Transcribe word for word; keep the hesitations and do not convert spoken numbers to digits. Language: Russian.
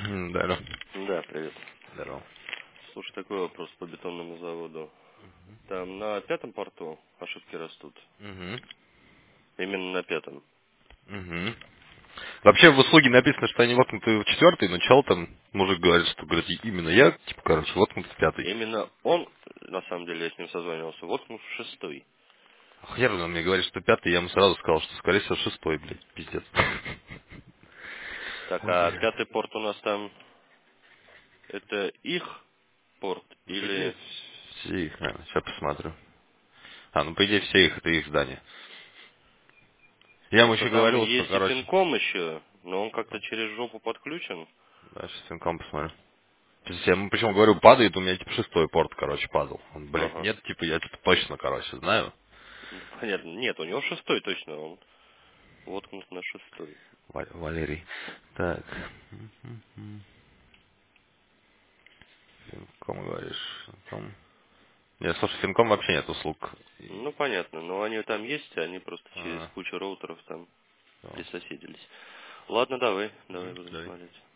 Здорово. Да, привет. Здорово. Слушай, такой вопрос по бетонному заводу. Там на пятом порту ошибки растут. Угу. Именно на пятом. Угу. Вообще в услуге написано, что они воткнуты в четвертый, но чел там, мужик говорит, что говорит, именно я, типа, короче, воткнут в пятый. Именно он, на самом деле, я с ним созванивался, вот он в шестой. А хер он мне говорит, что пятый, я ему сразу сказал, что, скорее всего, шестой, блядь, пиздец. Так, Ой, а бля. пятый порт у нас там, это их порт Ну, по идее, или... все их, наверное, сейчас посмотрю. А, ну, по идее, все их, это их здание. Я ему Потому что еще там говорил, что, есть и короче, финком еще, но он как-то через жопу подключен. да, сейчас инком посмотрю. То есть я ему причем говорю, падает, у меня типа шестой порт, короче, падал. Он, блядь, Ага. нет, типа, я типа точно, короче, знаю. Ну, понятно. Нет, у него шестой точно, он воткнут на шестой. Ва- Валерий. Так. Финком говоришь. Финком. Нет, слушай, Финком вообще нет услуг. Ну, понятно, но они там есть, они просто через А, кучу роутеров там всё. присоседились. Ладно, давай, давай Мгм, будем давай. смотреть.